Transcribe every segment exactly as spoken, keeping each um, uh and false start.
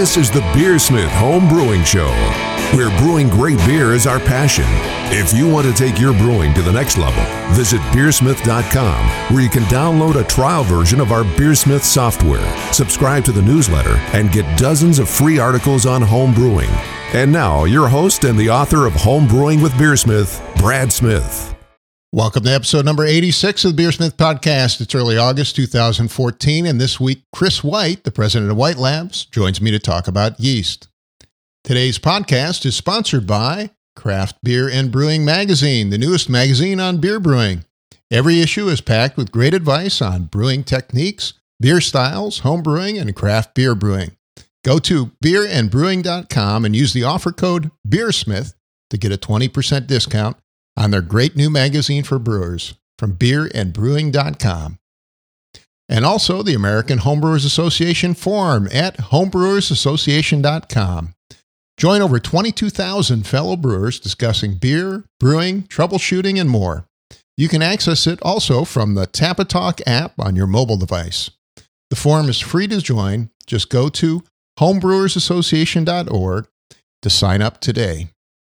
This is the Beersmith Home Brewing Show, where brewing great beer is our passion. If you want to take your brewing to the next level, visit beersmith dot com, where you can download a trial version of our Beersmith software, subscribe to the newsletter, and get dozens of free articles on home brewing. And now, your host and the author of Home Brewing with Beersmith, Brad Smith. Welcome to episode number eighty-six of the Beersmith Podcast. It's early August two thousand fourteen, and this week, Chris White, the president of White Labs, joins me to talk about yeast. Today's podcast is sponsored by Craft Beer and Brewing Magazine, the newest magazine on beer brewing. Every issue is packed with great advice on brewing techniques, beer styles, home brewing, and craft beer brewing. Go to beer and brewing dot com and use the offer code BEERSMITH to get a twenty percent discount on their great new magazine for brewers from beer and brewing dot com. And also the American Homebrewers Association forum at homebrewers association dot com. Join over twenty-two thousand fellow brewers discussing beer, brewing, troubleshooting, and more. You can access it also from the Tapatalk app on your mobile device. The forum is free to join. Just go to homebrewers association dot org to sign up today.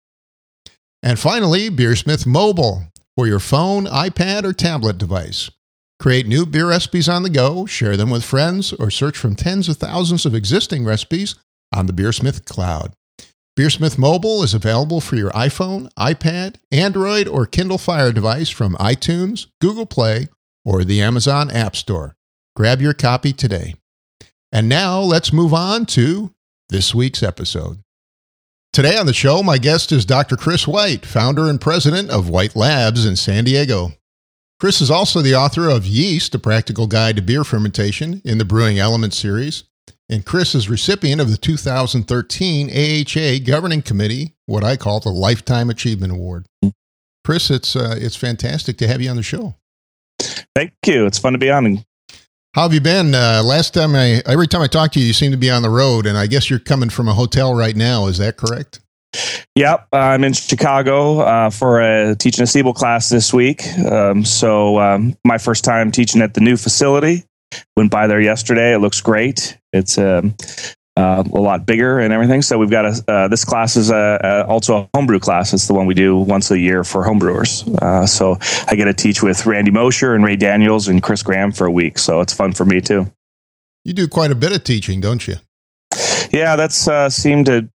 And finally, Beersmith Mobile for your phone, iPad, or tablet device. Create new beer recipes on the go, share them with friends, or search from tens of thousands of existing recipes on the Beersmith cloud. Beersmith Mobile is available for your iPhone, iPad, Android, or Kindle Fire device from iTunes, Google Play, or the Amazon App Store. Grab your copy today. And now let's move on to this week's episode. Today on the show, my guest is Doctor Chris White, founder and president of White Labs in San Diego. Chris is also the author of Yeast, A Practical Guide to Beer Fermentation in the Brewing Elements series. And Chris is recipient of the two thousand thirteen A H A Governing Committee, what I call the Lifetime Achievement Award. Chris, it's uh, it's fantastic to have you on the show. Thank you. It's fun to be on. How have you been? Uh, last time I, every time I talk to you, you seem to be on the road, and I guess you're coming from a hotel right now. Is that correct? Yep. I'm in Chicago uh, for a teaching a Siebel class this week. Um, so um, my first time teaching at the new facility. Went by there yesterday. It looks great. It's um, uh, a lot bigger and everything. So we've got a, uh, this class is a, a, also a homebrew class. It's the one we do once a year for homebrewers. Uh, so I get to teach with Randy Mosher and Ray Daniels and Chris Graham for a week. So it's fun for me too. You do quite a bit of teaching, don't you? Yeah, that's uh, seemed to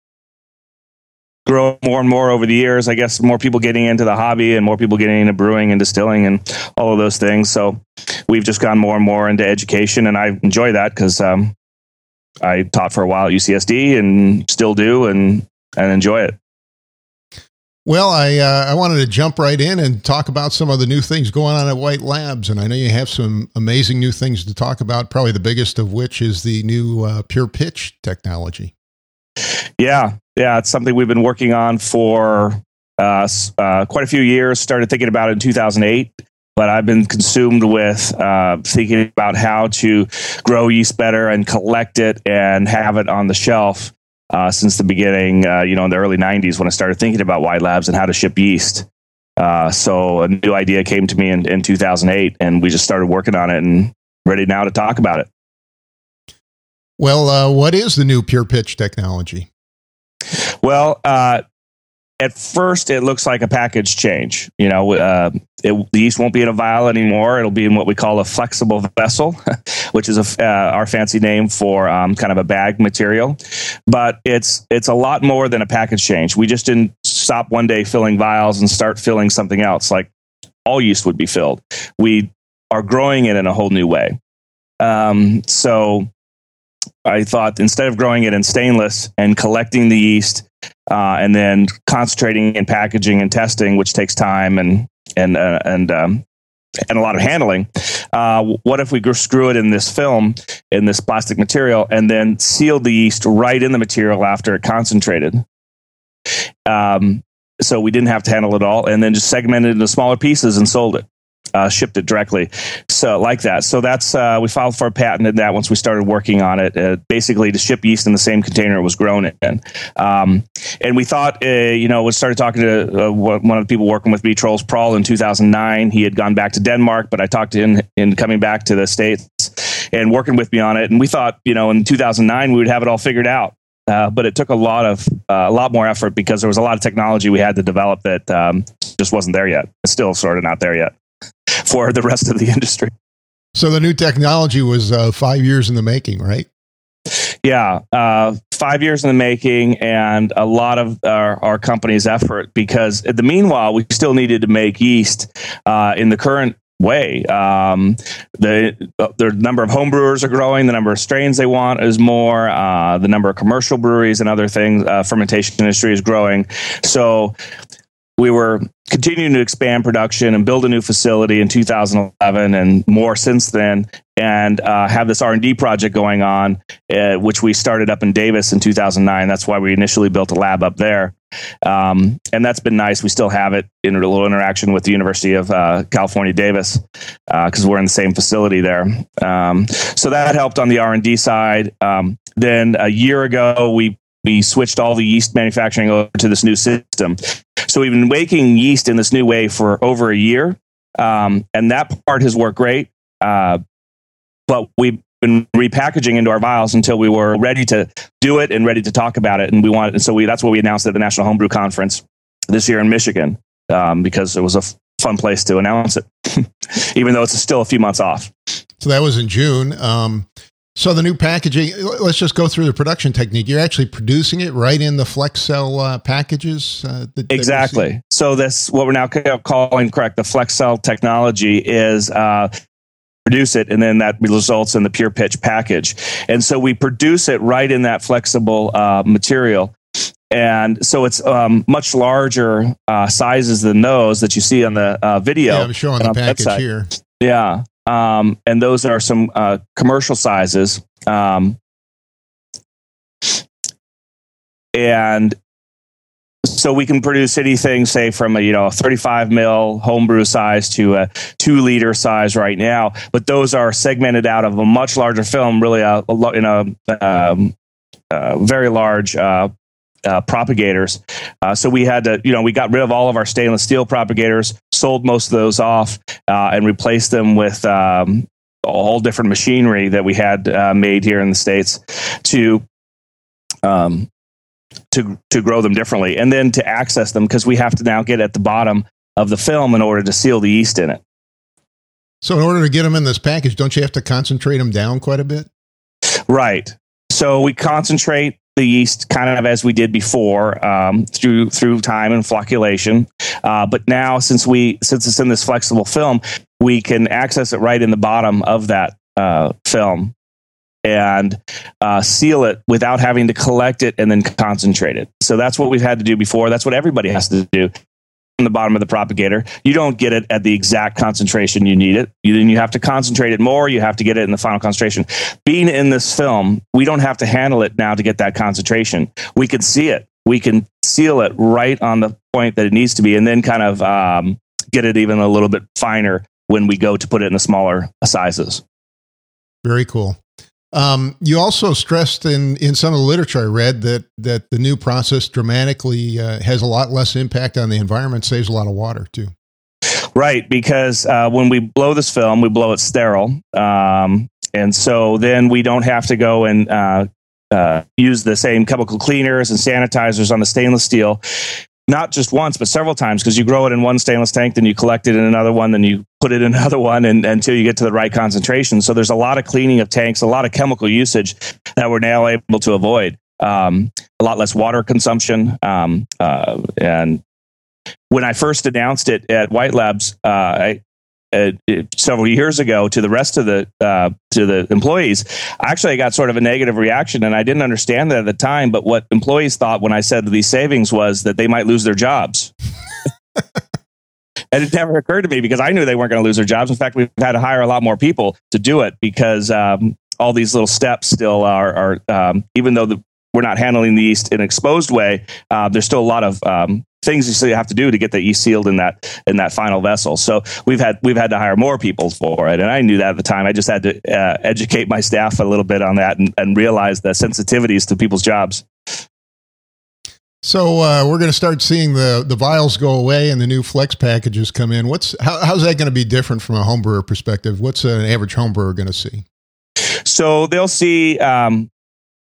grow more and more over the years. I guess more people getting into the hobby and more people getting into brewing and distilling and all of those things. So we've just gone more and more into education, and I enjoy that because um, I taught for a while at U C S D and still do, and and enjoy it. Well, I uh, I wanted to jump right in and talk about some of the new things going on at White Labs, and I know you have some amazing new things to talk about. Probably the biggest of which is the new uh, pure pitch technology. Yeah, yeah, it's something we've been working on for uh, uh, quite a few years. Started thinking about it in two thousand eight. But I've been consumed with uh, thinking about how to grow yeast better and collect it and have it on the shelf uh, since the beginning, uh, you know, in the early nineties when I started thinking about White Labs and how to ship yeast. Uh, so a new idea came to me in, in two thousand eight, and we just started working on it and ready now to talk about it. Well, uh, what is the new pure pitch technology? Well, uh, at first, it looks like a package change. You know, uh, it, the yeast won't be in a vial anymore. It'll be in what we call a flexible vessel, which is a, uh, our fancy name for um, kind of a bag material. But it's it's a lot more than a package change. We just didn't stop one day filling vials and start filling something else like all yeast would be filled. We are growing it in a whole new way. Um, so I thought instead of growing it in stainless and collecting the yeast, Uh, and then concentrating and packaging and testing, which takes time and and uh, and um, and a lot of handling. Uh, what if we screw it in this film, in this plastic material, and then seal the yeast right in the material after it concentrated? Um, so we didn't have to handle it all, and then just segmented it into smaller pieces and sold it. Uh, shipped it directly, so like that. So that's uh, we filed for a patent in that once we started working on it. Uh, basically, to ship yeast in the same container it was grown in. Um, and we thought, uh, you know, we started talking to uh, one of the people working with me, Troels Prahl, in two thousand nine. He had gone back to Denmark, but I talked to him in coming back to the States and working with me on it. And we thought, you know, in two thousand nine we would have it all figured out. uh, but it took a lot of uh, a lot more effort because there was a lot of technology we had to develop that um, just wasn't there yet. It's still sort of not there yet for the rest of the industry. So the new technology was uh, five years in the making, right? Yeah, uh, five years in the making, and a lot of our, our company's effort, because in the meanwhile, we still needed to make yeast uh, in the current way. Um, the the number of home brewers are growing. The number of strains they want is more. Uh, the number of commercial breweries and other things, uh, fermentation industry is growing. So we were continuing to expand production and build a new facility in two thousand eleven and more since then, and uh, have this R and D project going on, uh, which we started up in Davis in two thousand nine. That's why we initially built a lab up there. Um, and that's been nice. We still have it in a little interaction with the University of uh, California, Davis, because uh, we're in the same facility there. Um, so that helped on the R and D side. Um, then a year ago, we we switched all the yeast manufacturing over to this new system. So we've been making yeast in this new way for over a year, um, and that part has worked great. Uh, but we've been repackaging into our vials until we were ready to do it and ready to talk about it. And we wanted, and so we that's what we announced at the National Homebrew Conference this year in Michigan, um, because it was a f- fun place to announce it, even though it's still a few months off. So that was in June. Um, So the new packaging, let's just go through the production technique. You're actually producing it right in the Flex Cell uh, packages? Uh, that, exactly. that so this, what we're now calling, correct, the Flex Cell technology is uh, produce it, and then that results in the pure pitch package. And so we produce it right in that flexible uh, material. And so it's um, much larger uh, sizes than those that you see on the uh, video. Yeah, I'm showing the package here. Yeah. Um, and those are some uh, commercial sizes. Um, and so we can produce anything, say, from a you know a thirty-five mil homebrew size to a two liter size right now. But those are segmented out of a much larger film, really a, a in a um, uh, very large uh, uh, propagators. Uh, so we had to, you know, we got rid of all of our stainless steel propagators, sold most of those off, uh, and replaced them with um, all different machinery that we had uh, made here in the States to um, to to grow them differently, and then to access them, because we have to now get at the bottom of the film in order to seal the yeast in it. So in order to get them in this package, don't you have to concentrate them down quite a bit? Right. So we concentrate the yeast kind of as we did before, um, through through time and flocculation. Uh, but now, since we since it's in this flexible film, we can access it right in the bottom of that uh, film and uh, seal it without having to collect it and then concentrate it. So that's what we've had to do before. That's what everybody has to do. On the bottom of the propagator, you don't get it at the exact concentration you need it. You, then you have to concentrate it more. You have to get it in the final concentration. Being in this film, we don't have to handle it now to get that concentration. We can see it. We can seal it right on the point that it needs to be, and then kind of um, get it even a little bit finer when we go to put it in the smaller sizes. Very cool. Um, you also stressed in, in some of the literature I read that that the new process dramatically uh, has a lot less impact on the environment, saves a lot of water too. Right, because uh, when we blow this film, we blow it sterile, um, and so then we don't have to go and uh, uh, use the same chemical cleaners and sanitizers on the stainless steel. Not just once, but several times, because you grow it in one stainless tank, then you collect it in another one, then you put it in another one, and until you get to the right concentration. So there's a lot of cleaning of tanks, a lot of chemical usage that we're now able to avoid. Um, a lot less water consumption. Um, uh, and when I first announced it at White Labs, uh, I, uh, several years ago to the rest of the uh, to the employees, actually I got sort of a negative reaction, and I didn't understand that at the time. But what employees thought when I said these savings was that they might lose their jobs. And it never occurred to me, because I knew they weren't going to lose their jobs. In fact, we've had to hire a lot more people to do it, because um, all these little steps still are, are um, even though the, we're not handling the yeast in an exposed way, uh, there's still a lot of um, things you still have to do to get the yeast sealed in that in that final vessel. So we've had we've had to hire more people for it, and I knew that at the time. I just had to uh, educate my staff a little bit on that, and, and realize the sensitivities to people's jobs. So uh, we're going to start seeing the the vials go away and the new Flex packages come in. What's how, how's that going to be different from a homebrewer perspective? What's an average homebrewer going to see? So they'll see. Um,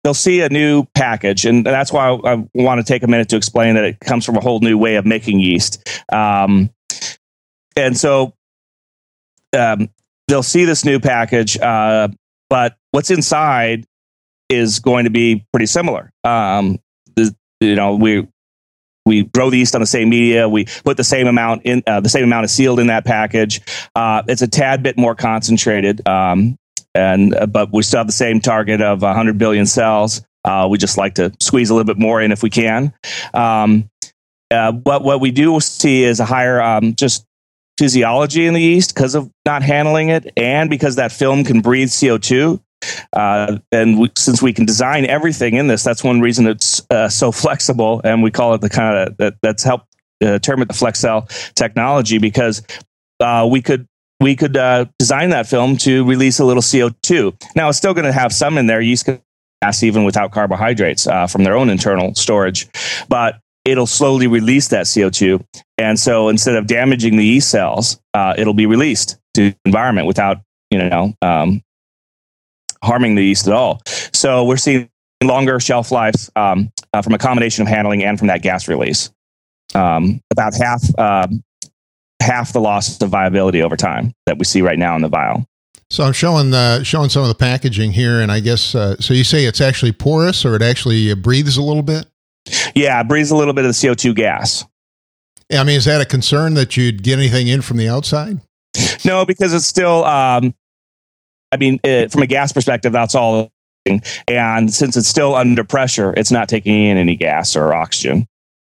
they'll see a new package, and that's why I, I want to take a minute to explain that it comes from a whole new way of making yeast. Um, and so um, they'll see this new package, uh, but what's inside is going to be pretty similar. Um, the, you know, we we grow the yeast on the same media. We put the same amount in, uh, the same amount of sealed in that package. Uh, it's a tad bit more concentrated, um, and uh, but we still have the same target of one hundred billion cells. Uh, we just like to squeeze a little bit more in if we can. Um, uh, what what we do see is a higher um, just physiology in the yeast because of not handling it, and because that film can breathe C O two. Uh, and we, since we can design everything in this, that's one reason it's uh, so flexible, and we call it the kind of that that's helped uh, term it the FlexCell technology, because uh, we could we could uh, design that film to release a little C O two. Now it's still going to have some in there. Yeast can pass even without carbohydrates uh, from their own internal storage, but it'll slowly release that C O two, and so instead of damaging the yeast cells, uh, it'll be released to the environment without you know. Um, harming the yeast at all. So we're seeing longer shelf lives um, uh, from a combination of handling and from that gas release. Um, about half um, half the loss of viability over time that we see right now in the vial. So I'm showing the showing some of the packaging here, and I guess uh, so. You say it's actually porous, or it actually breathes a little bit? Yeah, it breathes a little bit of the C O two gas. I mean, is that a concern that you'd get anything in from the outside? No, because it's still. Um, I mean, it, from a gas perspective, that's all. And since it's still under pressure, it's not taking in any gas or oxygen.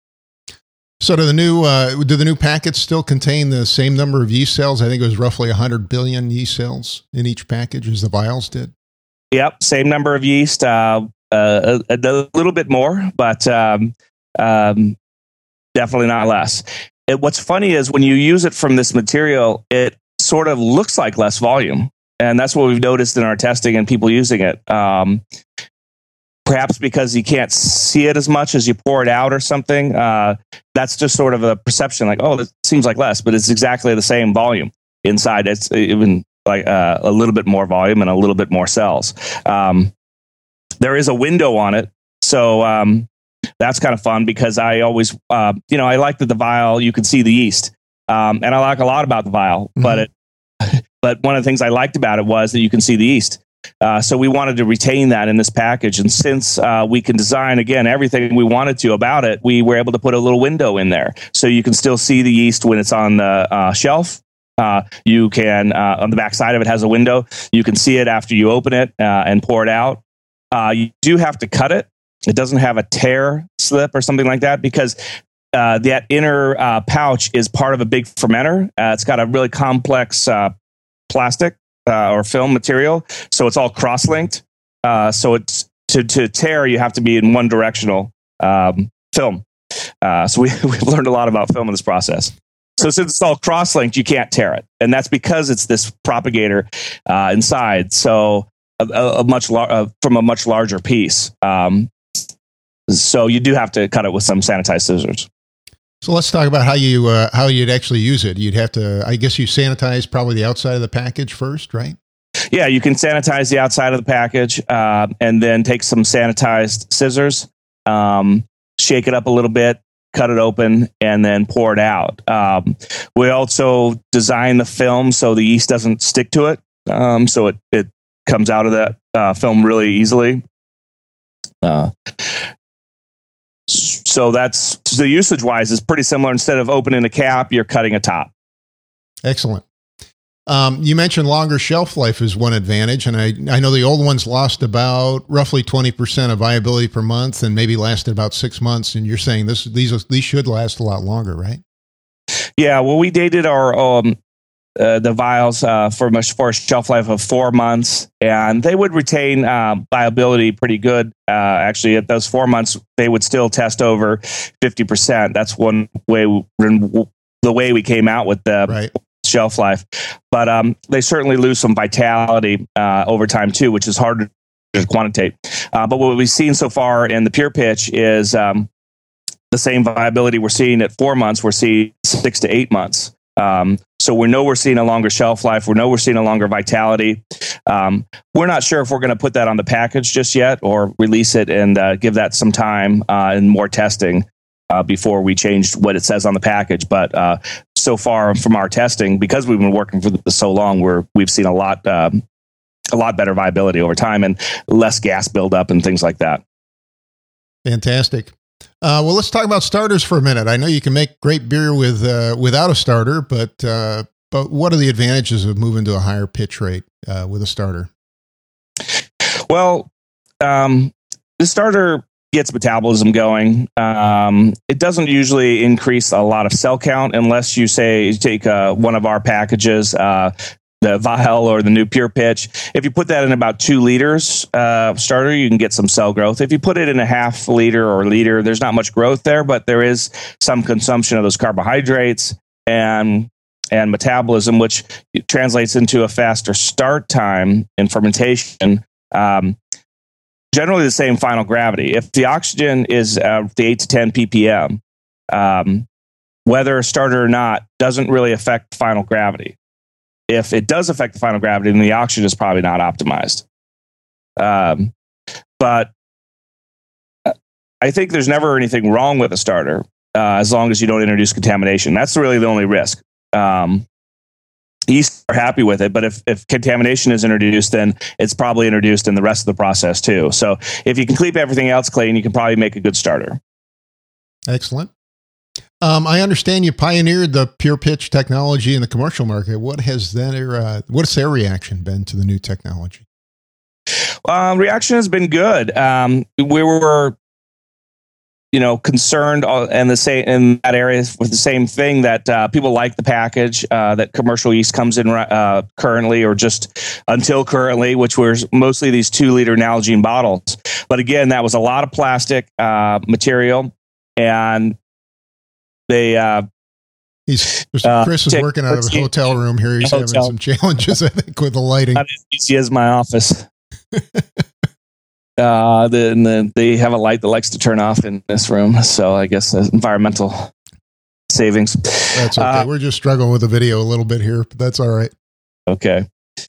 So do the new uh, do the new packets still contain the same number of yeast cells? I think it was roughly one hundred billion yeast cells in each package as the vials did. Yep, same number of yeast, uh, uh, a, a little bit more, but um, um, definitely not less. It, what's funny is when you use it from this material, it sort of looks like less volume. And that's what we've noticed in our testing and people using it. Um, perhaps because you can't see it as much as you pour it out or something. Uh, that's just sort of a perception, like, oh, it seems like less, but it's exactly the same volume inside. It's even like uh, a little bit more volume and a little bit more cells. Um, there is a window on it, so um, that's kind of fun because I always, uh, you know, I like that the vial you can see the yeast, um, and I like a lot about the vial, mm-hmm. but it. But one of the things I liked about it was that you can see the yeast. Uh, so we wanted to retain that in this package. And since uh, we can design, again, everything we wanted to about it, we were able to put a little window in there. So you can still see the yeast when it's on the uh, shelf. Uh, you can, uh, on the back side of it has a window. You can see it after you open it uh, and pour it out. Uh, you do have to cut it. It doesn't have a tear slip or something like that because uh, that inner uh, pouch is part of a big fermenter. Uh, it's got a really complex uh, plastic uh, or film material, so it's all cross-linked. Uh, so it's to to tear, you have to be in one directional um, film. Uh, so we we've learned a lot about film in this process. So since it's all cross-linked, you can't tear it, and that's because it's this propagator uh, inside. So a, a, a much lar- uh, from a much larger piece. Um, so you do have to cut it with some sanitized scissors. So let's talk about how you uh, how you'd actually use it. You'd have to, I guess, you sanitize probably the outside of the package first, right? Yeah, you can sanitize the outside of the package, uh, and then take some sanitized scissors, um, shake it up a little bit, cut it open, and then pour it out. Um, we also design the film so the yeast doesn't stick to it, um, so it it comes out of that uh, film really easily. Uh, So that's so usage wise is pretty similar. Instead of opening a cap, you're cutting a top. Excellent. Um, you mentioned longer shelf life is one advantage, and I I know the old ones lost about roughly twenty percent of viability per month, and maybe lasted about six months. And you're saying this these these should last a lot longer, right? Yeah. Well, we dated our um, uh, the vials uh, for much for a shelf life of four months, and they would retain uh, viability pretty good. Uh, actually, at those four months, they would still test over fifty percent. That's one way we, the way we came out with the right. shelf life. But um, they certainly lose some vitality uh, over time too, which is hard to quantitate. Uh, but what we've seen so far in the pure pitch is um, the same viability we're seeing at four months. We're seeing six to eight months. Um, so we know we're seeing a longer shelf life. We know we're seeing a longer vitality. Um, we're not sure if we're going to put that on the package just yet or release it and uh, give that some time uh, and more testing uh, before we change what it says on the package. But uh, so far from our testing, because we've been working for so long, we're we've seen a lot um, a lot better viability over time and less gas buildup and things like that. Fantastic. Uh, well, let's talk about starters for a minute. I know you can make great beer with uh, without a starter, but uh, but what are the advantages of moving to a higher pitch rate uh, with a starter? Well, um, the starter gets metabolism going. Um, it doesn't usually increase a lot of cell count unless you say you take uh, one of our packages. Uh, the vial or the new pure pitch. If you put that in about two liters uh, starter, you can get some cell growth. If you put it in a half liter or liter, there's not much growth there, but there is some consumption of those carbohydrates and and metabolism, which translates into a faster start time in fermentation. Um, generally the same final gravity. If the oxygen is uh, the eight to ten ppm, um, whether a starter or not doesn't really affect final gravity. If it does affect the final gravity, then the oxygen is probably not optimized. Um, but I think there's never anything wrong with a starter uh, as long as you don't introduce contamination. That's really the only risk. Um, yeast are happy with it, but if, if contamination is introduced, then it's probably introduced in the rest of the process too. So if you can keep everything else clean, you can probably make a good starter. Excellent. Um, I understand you pioneered the pure pitch technology in the commercial market. What has their uh, what's their reaction been to the new technology? Uh, reaction has been good. Um, we were, you know, concerned and the same in that area with the same thing that uh, people like the package uh, that commercial yeast comes in uh, currently or just until currently, which was mostly these two liter Nalgene bottles. But again, that was a lot of plastic uh, material and. They, uh, He's uh, Chris is take, working out of a hotel room here. He's having some challenges, I think, with the lighting. Not as easy as my office. uh, the, the, they have a light that likes to turn off in this room, so I guess uh, environmental savings. That's okay. Uh, We're just struggling with the video a little bit here, but that's all right. Okay.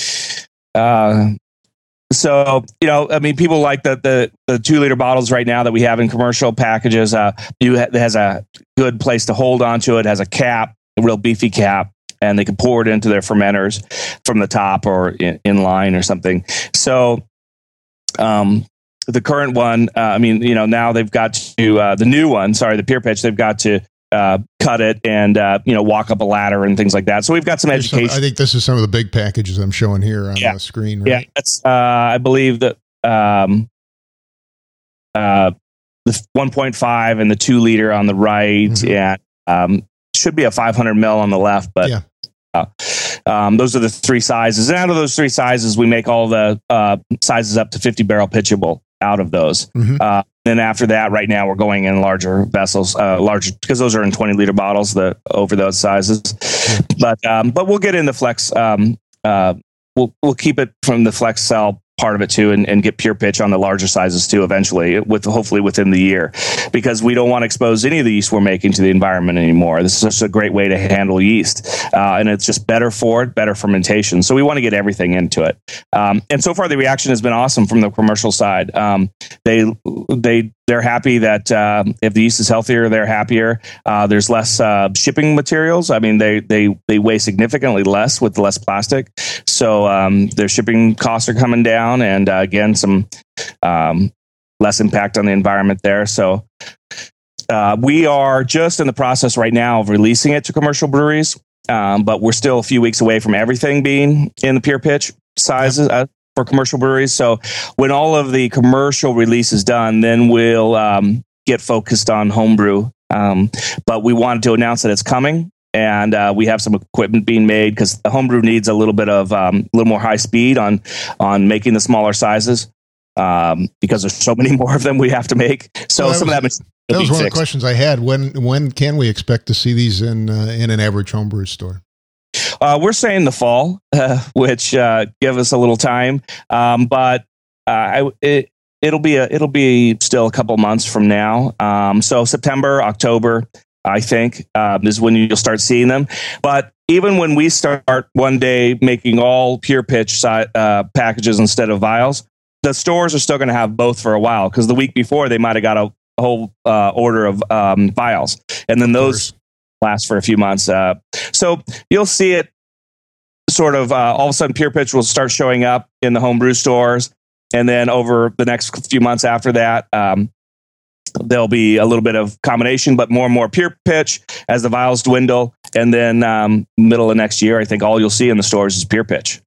Uh, So, you know, I mean, people like the, the, the two liter bottles right now that we have in commercial packages. Uh, you ha- it has a good place to hold onto it, has a cap, a real beefy cap, and they can pour it into their fermenters from the top or in, in line or something. So, um, the current one, uh, I mean, you know, now they've got to, uh, the new one, sorry, the pure pitch, they've got to uh, cut it and, uh, you know, walk up a ladder and things like that. So we've got some There's education. Some, I think this is some of the big packages I'm showing here on yeah. the screen. Right? Yeah, that's, uh, I believe that um, uh, the one point five and the two liter on the right, mm-hmm. and um, should be a five hundred mil on the left, but yeah. uh, um, those are the three sizes. And out of those three sizes, we make all the uh, sizes up to fifty barrel pitchable out of those. Mm-hmm. Uh, then after that, right now we're going in larger vessels, uh, larger because those are in twenty liter bottles, the over those sizes. Yeah. But um, but we'll get into flex. Um, uh, we'll we'll keep it from the flex cell part of it too, and, and get pure pitch on the larger sizes too eventually, with hopefully within the year, because we don't want to expose any of the yeast we're making to the environment anymore. This is just a great way to handle yeast, uh, and it's just better for it, better fermentation. So we want to get everything into it. Um, and so far the reaction has been awesome from the commercial side. Um, they they they're happy that uh, if the yeast is healthier, they're happier. Uh, there's less uh, shipping materials. I mean, they they they weigh significantly less with less plastic, so um, their shipping costs are coming down. And uh, again, some um, less impact on the environment there. So uh, we are just in the process right now of releasing it to commercial breweries, um, but we're still a few weeks away from everything being in the pure pitch sizes uh, for commercial breweries. So when all of the commercial release is done, then we'll um, get focused on homebrew. Um, but we wanted to announce that it's coming. And uh, we have some equipment being made because the homebrew needs a little bit of um, a little more high speed on on making the smaller sizes um, because there's so many more of them we have to make. So well, some was, of that. That was one fixed. of the questions I had. When when can we expect to see these in uh, in an average homebrew store? Uh, we're saying the fall, uh, which uh, give us a little time, um, but uh, I, it, it'll be a it'll be still a couple months from now. Um, so September, October. I think, um, is when you'll start seeing them. But even when we start one day making all pure pitch si- uh, packages instead of vials, the stores are still going to have both for a while, because the week before they might have got a whole uh, order of um, vials, and then those last for a few months. Uh, so you'll see it sort of uh, all of a sudden pure pitch will start showing up in the homebrew stores, and then over the next few months after that, um, there'll be a little bit of combination, but more and more pure pitch as the vials dwindle. And then um, middle of next year, I think all you'll see in the stores is pure pitch.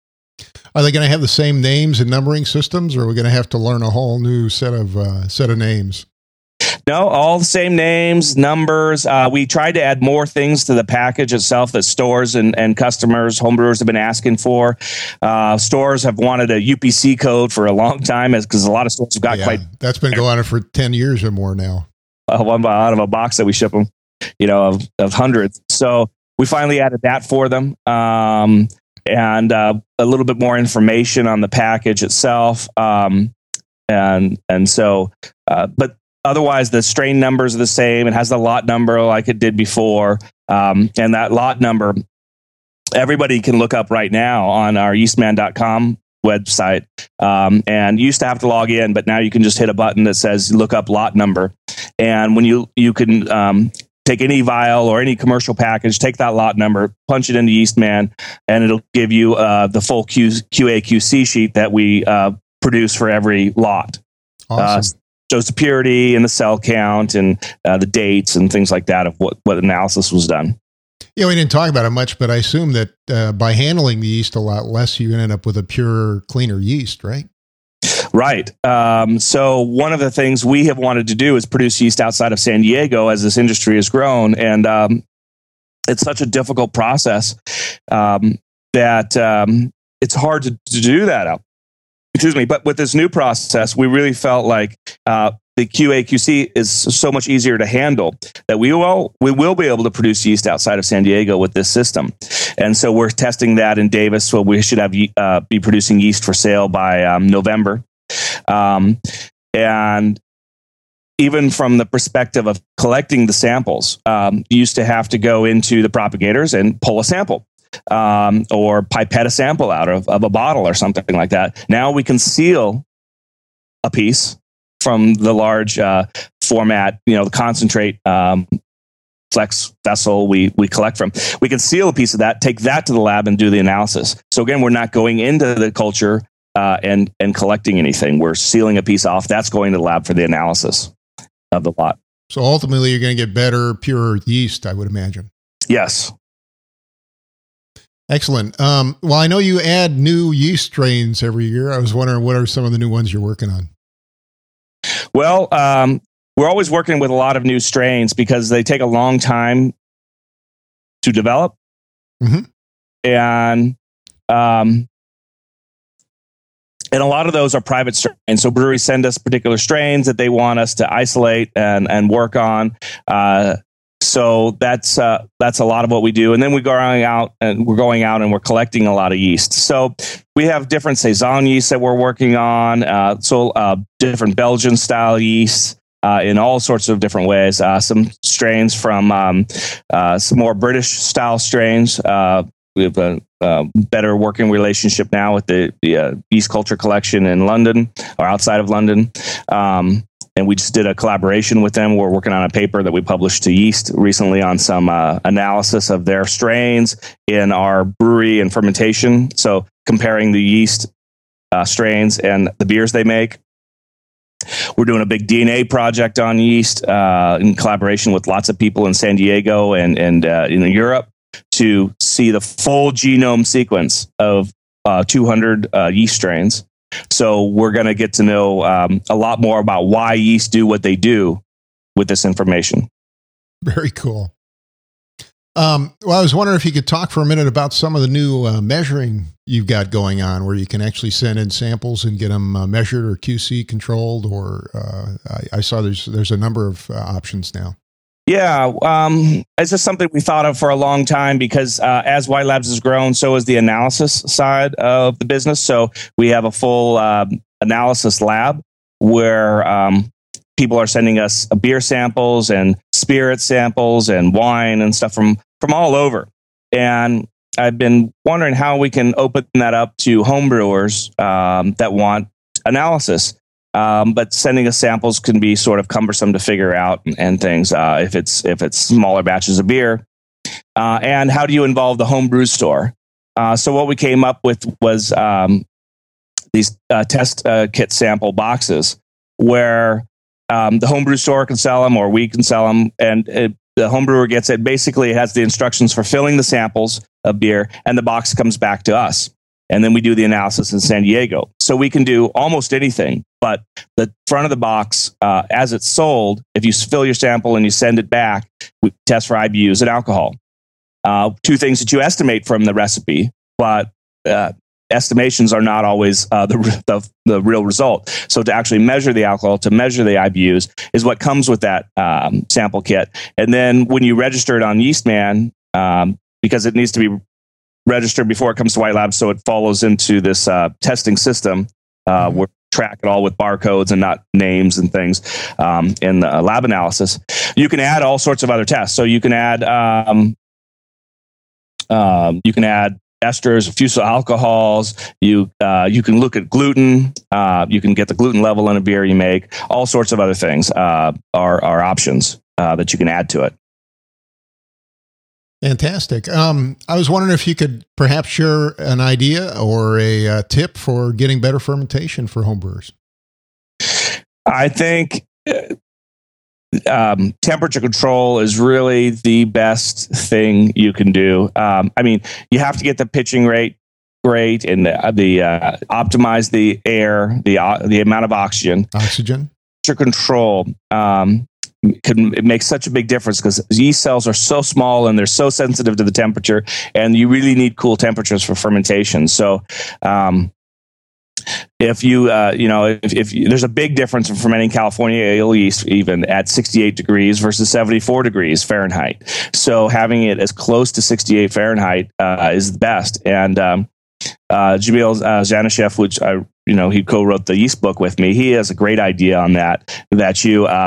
Are they going to have the same names and numbering systems, or are we going to have to learn a whole new set of uh, set of names? No, all the same names, numbers. Uh, we tried to add more things to the package itself that stores and, and customers, homebrewers have been asking for. Uh, stores have wanted a U P C code for a long time, because a lot of stores have got yeah, quite... That's been going on for ten years or more now. Uh, one out of a box that we ship them, you know, of, of hundreds. So we finally added that for them. Um, and uh, a little bit more information on the package itself. Um, and and so, uh, but otherwise, the strain numbers are the same. It has the lot number like it did before. Um, and that lot number, everybody can look up right now on our yeastman dot com website. Um, and you used to have to log in, but now you can just hit a button that says look up lot number. And when you, you can um, take any vial or any commercial package, take that lot number, punch it into Yeastman, and it'll give you uh, the full Q, QA Q C sheet that we uh, produce for every lot. Awesome. Uh, shows the purity and the cell count and uh, the dates and things like that of what, what analysis was done. Yeah, we didn't talk about it much, but I assume that uh, by handling the yeast a lot less, you end up with a pure, cleaner yeast, right? Right. Um, so one of the things we have wanted to do is produce yeast outside of San Diego as this industry has grown. And um, it's such a difficult process um, that um, it's hard to, to do that out. Excuse me. But with this new process, we really felt like uh, the Q A Q C is so much easier to handle that we will we will be able to produce yeast outside of San Diego with this system. And so we're testing that in Davis. So we should have uh, be producing yeast for sale by um, November. Um, and even from the perspective of collecting the samples, um, you used to have to go into the propagators and pull a sample. Um, or pipette a sample out of, of a bottle or something like that. Now we can seal a piece from the large uh, format, you know, the concentrate um, flex vessel we we collect from. We can seal a piece of that, take that to the lab, and do the analysis. So again, we're not going into the culture uh, and and collecting anything. We're sealing a piece off. That's going to the lab for the analysis of the lot. So ultimately, you're going to get better, pure yeast, I would imagine. Yes. Excellent. Um, well, I know you add new yeast strains every year. I was wondering, what are some of the new ones you're working on? Well, um, we're always working with a lot of new strains because they take a long time to develop. Mm-hmm. And um, and a lot of those are private strains. So breweries send us particular strains that they want us to isolate and, and work on. Uh, So that's uh, that's a lot of what we do, and then we go out and we're going out and we're collecting a lot of yeast. So we have different saison yeast that we're working on, uh, so uh, different Belgian style yeast uh, in all sorts of different ways. Uh, some strains from um, uh, some more British style strains. Uh, we have a, a better working relationship now with the, the uh, Yeast Culture Collection in London or outside of London. Um, And we just did a collaboration with them. We're working on a paper that we published to Yeast recently on some uh, analysis of their strains in our brewery and fermentation. So comparing the yeast uh, strains and the beers they make. We're doing a big D N A project on yeast uh, in collaboration with lots of people in San Diego and, and uh, in Europe to see the full genome sequence of uh, two hundred uh, yeast strains. So we're going to get to know um, a lot more about why yeast do what they do with this information. Very cool. Um, well, I was wondering if you could talk for a minute about some of the new uh, measuring you've got going on, where you can actually send in samples and get them uh, measured or Q C controlled. Or uh, I, I saw there's there's a number of uh, options now. Yeah, um, it's just something we thought of for a long time because uh, as White Labs has grown, so has the analysis side of the business. So we have a full um, analysis lab where um, people are sending us beer samples and spirit samples and wine and stuff from from all over. And I've been wondering how we can open that up to homebrewers um, that want analysis. Um, but sending us samples can be sort of cumbersome to figure out and, and things uh, if it's if it's smaller batches of beer. Uh, and how do you involve the homebrew store? Uh, so what we came up with was um, these uh, test uh, kit sample boxes where um, the homebrew store can sell them or we can sell them, and it, the homebrewer gets it. Basically, it has the instructions for filling the samples of beer, and the box comes back to us. And then we do the analysis in San Diego. So we can do almost anything, but the front of the box, uh, as it's sold, if you fill your sample and you send it back, we test for I B Us and alcohol. Uh, two things that you estimate from the recipe, but uh, estimations are not always uh, the, the the real result. So to actually measure the alcohol, to measure the I B Us, is what comes with that um, sample kit. And then when you register it on Yeastman, um, because it needs to be registered before it comes to White Labs, so it follows into this uh, testing system uh, mm-hmm. where we track it all with barcodes and not names and things um, in the lab analysis. You can add all sorts of other tests. So you can add um, um, you can add esters, fusel alcohols. You uh, you can look at gluten. Uh, you can get the gluten level in a beer you make. All sorts of other things uh, are are options uh, that you can add to it. Fantastic. Um, I was wondering if you could perhaps share an idea or a uh, tip for getting better fermentation for homebrewers. I think uh, um, temperature control is really the best thing you can do. Um, I mean, you have to get the pitching rate great and the, the uh, optimize the air, the uh, the amount of oxygen. Oxygen. Temperature control. Um, Can it makes such a big difference because yeast cells are so small and they're so sensitive to the temperature, and you really need cool temperatures for fermentation. So, um, if you uh, you know if, if you, there's a big difference in fermenting California ale yeast even at sixty-eight degrees versus seventy-four degrees Fahrenheit. So having it as close to sixty-eight Fahrenheit uh, is the best. And um, uh, Jamil uh, Zanishev, which I you know he co-wrote the yeast book with me, he has a great idea on that. That you uh,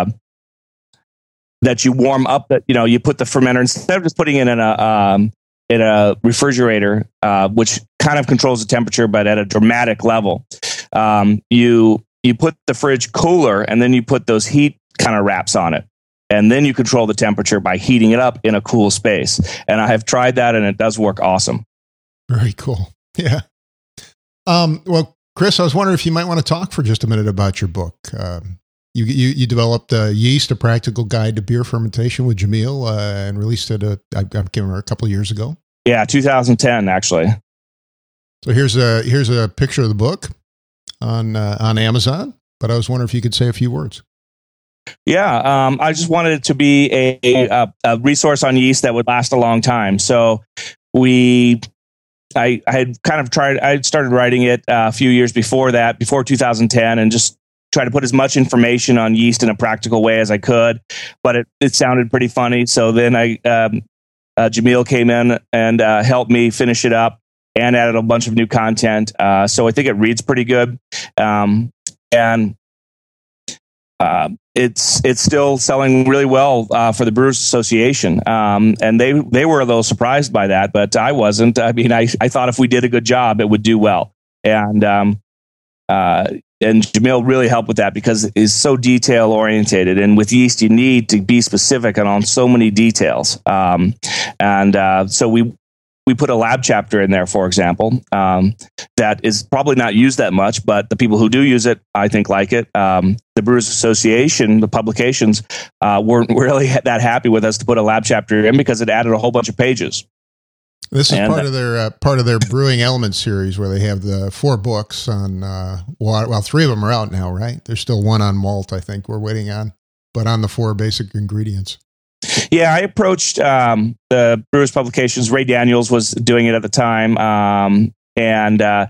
that you warm up, that, you know, you put the fermenter, instead of just putting it in a, um, in a refrigerator, uh, which kind of controls the temperature, but at a dramatic level, um, you, you put the fridge cooler and then you put those heat kind of wraps on it. And then you control the temperature by heating it up in a cool space. And I have tried that and it does work awesome. Very cool. Yeah. Um, well, Chris, I was wondering if you might want to talk for just a minute about your book. Um, You, you you developed uh, Yeast, a Practical Guide to Beer Fermentation with Jamil, uh, and released it, a, I, I can't remember, a couple of years ago. Yeah, two thousand ten, actually. So here's a here's a picture of the book on uh, on Amazon, but I was wondering if you could say a few words. Yeah, um, I just wanted it to be a, a, a resource on yeast that would last a long time. So we... I, I had kind of tried, I started writing it uh, a few years before that, before two thousand ten, and just try to put as much information on yeast in a practical way as I could, but it, it sounded pretty funny. So then I, um, uh, Jamil came in and uh, helped me finish it up and added a bunch of new content. Uh, so I think it reads pretty good. Um, and uh, it's, it's still selling really well uh, for the Brewers Association. Um, and they, they were a little surprised by that, but I wasn't. I mean, I, I thought if we did a good job, it would do well. And, um, uh, And Jamil really helped with that because it's so detail orientated. And with yeast, you need to be specific on, on so many details. Um, and uh, so we we put a lab chapter in there, for example, um, that is probably not used that much, but the people who do use it, I think, like it. Um, the Brewers Association, the publications, uh, weren't really that happy with us to put a lab chapter in because it added a whole bunch of pages. This is and, part of their uh, part of their Brewing Elements series, where they have the four books on uh, water. Well, three of them are out now, right? There's still one on malt, I think we're waiting on, but on the four basic ingredients. Yeah, I approached um, the Brewers Publications. Ray Daniels was doing it at the time, um, and uh,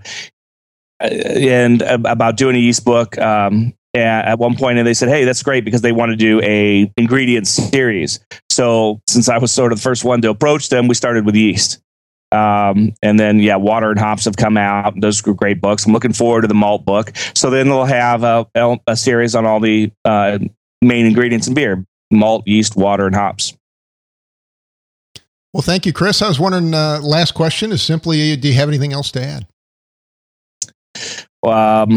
and about doing a yeast book. Um, and at one point, and they said, "Hey, that's great," because they want to do a ingredient series. So, since I was sort of the first one to approach them, we started with yeast. Um, and then, yeah, Water and Hops have come out. Those are great books. I'm looking forward to the malt book. So then they'll have a, a series on all the uh, main ingredients in beer: malt, yeast, water, and hops. Well, thank you, Chris. I was wondering, uh, last question is simply, do you have anything else to add? Um,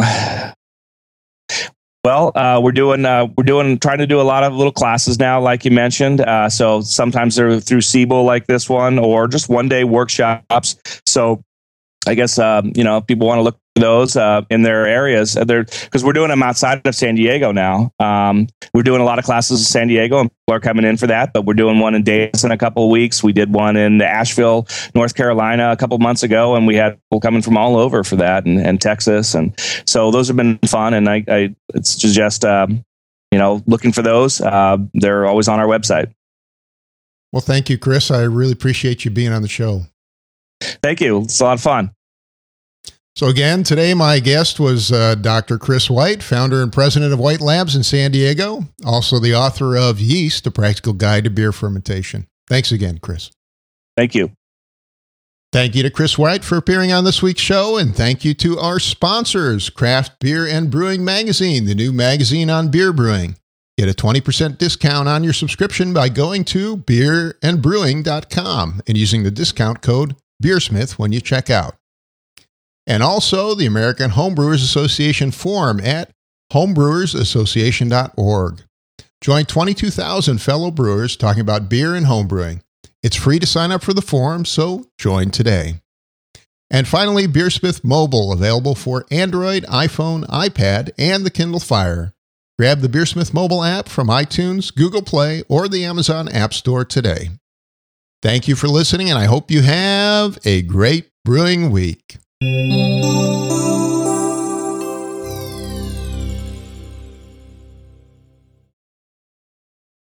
well, uh, we're doing, uh, we're doing, trying to do a lot of little classes now, like you mentioned. Uh, so sometimes they're through Siebel like this one, or just one day workshops. So I guess, um, you know, if people want to look for those uh, in their areas, they're, because we're doing them outside of San Diego now. Um, we're doing a lot of classes in San Diego, and people are coming in for that, but we're doing one in Davis in a couple of weeks. We did one in Asheville, North Carolina a couple of months ago, and we had people coming from all over for that, and, and Texas. And so those have been fun, and I, I it's just, um, you know, looking for those. Uh, they're always on our website. Well, thank you, Chris. I really appreciate you being on the show. Thank you. It's a lot of fun. So again, today my guest was uh, Doctor Chris White, founder and president of White Labs in San Diego, also the author of Yeast, A Practical Guide to Beer Fermentation. Thanks again, Chris. Thank you. Thank you to Chris White for appearing on this week's show, and thank you to our sponsors, Craft Beer and Brewing Magazine, the new magazine on beer brewing. Get a twenty percent discount on your subscription by going to beer and brewing dot com and using the discount code BeerSmith when you check out. And also the American Homebrewers Association forum at homebrewers association dot org. Join twenty-two thousand fellow brewers talking about beer and homebrewing. It's free to sign up for the forum, so join today. And finally, BeerSmith Mobile, available for Android, iPhone, iPad, and the Kindle Fire. Grab the BeerSmith mobile app from iTunes, Google Play, or the Amazon App Store today. Thank you for listening, and I hope you have a great brewing week.